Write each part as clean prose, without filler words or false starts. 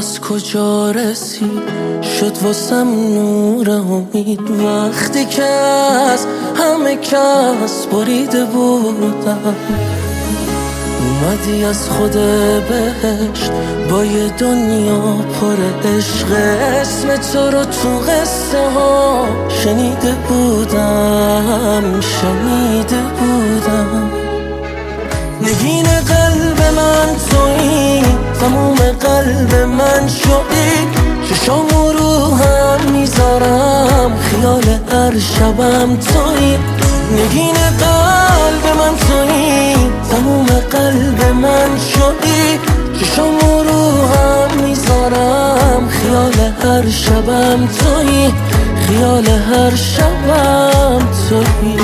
از کجا رسید شد واسم نور امید وقتی که از همه کس بریده بودم. اومدی از خود بهشت با یه دنیا پر عشق، اسم تو رو تو قصه ها شنیده بودم. نگین قلب من تویی، تموم قلب من شدی. چشامو رو هم میذارم خیال هر شبم تویی. نگین قلب من تویی، تموم قلب من شدی. چشامو رو هم میذارم خیال هر شبم تویی. خیال هر شبم تویی.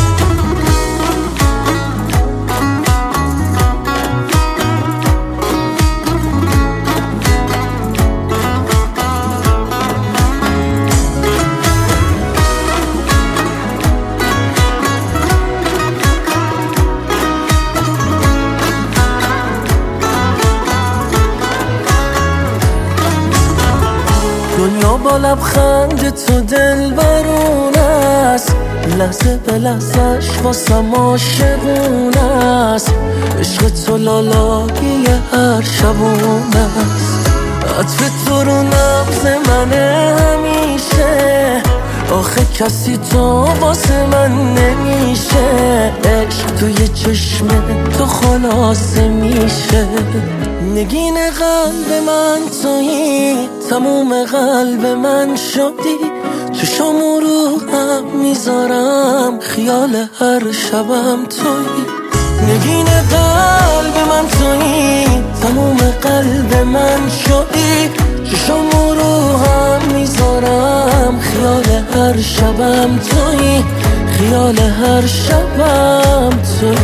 دنیا با لبخند تو دلبرونه است، لحظه به لحظهش واسم عاشقونه است. عشق تو لالایی هر شبونه است، عطر تو رو نبض منه همیشه. آخه کسی تو واسه من نمیشه، عشق توی چشم تو خلاصه میشه. نگین قلب من تویی، تموم قلب من شدی. چشامو رو هم میذارم خیال هر شبم تویی. نگین قلب من تویی، تموم قلب من شدی. چشامو رو هم میذارم خیال هر شبم تویی. خیال هر شبم تویی.